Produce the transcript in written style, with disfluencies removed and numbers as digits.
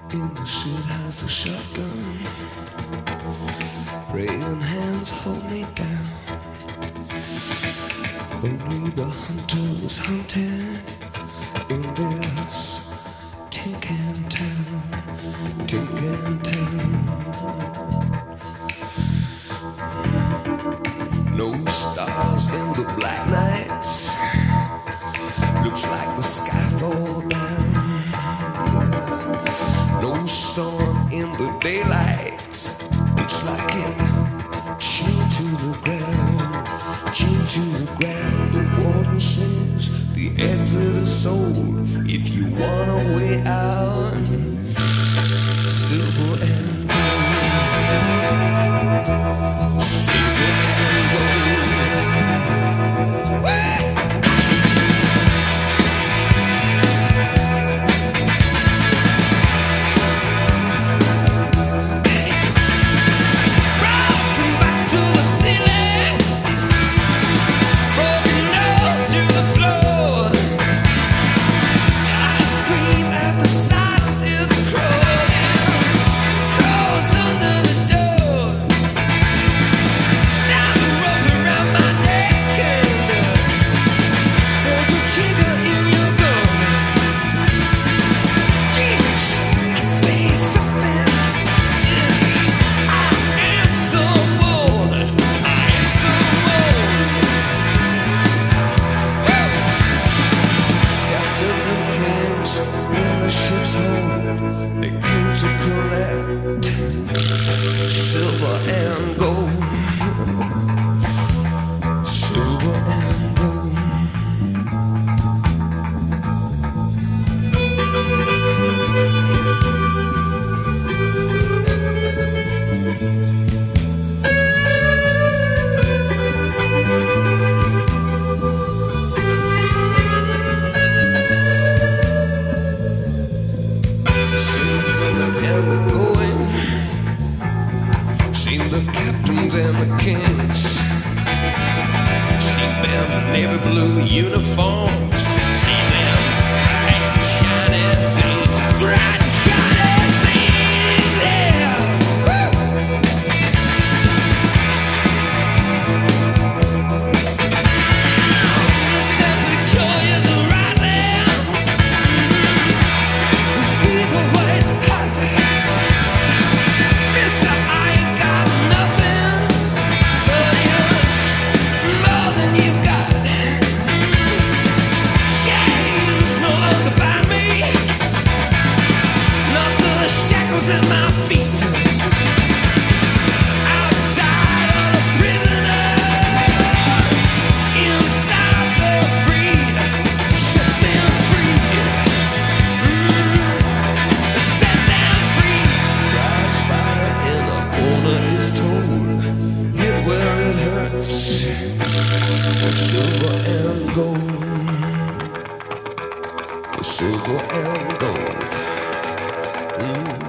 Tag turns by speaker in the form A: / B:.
A: In the shit house, a shotgun. Praying hands hold me down. Only the hunter was hunted in this tin can town. Tin can town. No stars in the black nights. Looks like the sky fall down. No sun in the daylight. Looks like it chained to the ground. Chained to the ground. The warden says the exit is sold. If you want a way out, silver and gold. Silver and gold. Silver and gold. Silver and gold. The captains and the kings, see them navy blue uniforms, see them bright shining things, bright shining things, yeah. The temperature is rising, the fever white hot. In my feet, outside of the prisoners, inside the free, set them free, set them free. Prize fighter in a corner is told, hit where it hurts, silver and gold, silver and gold.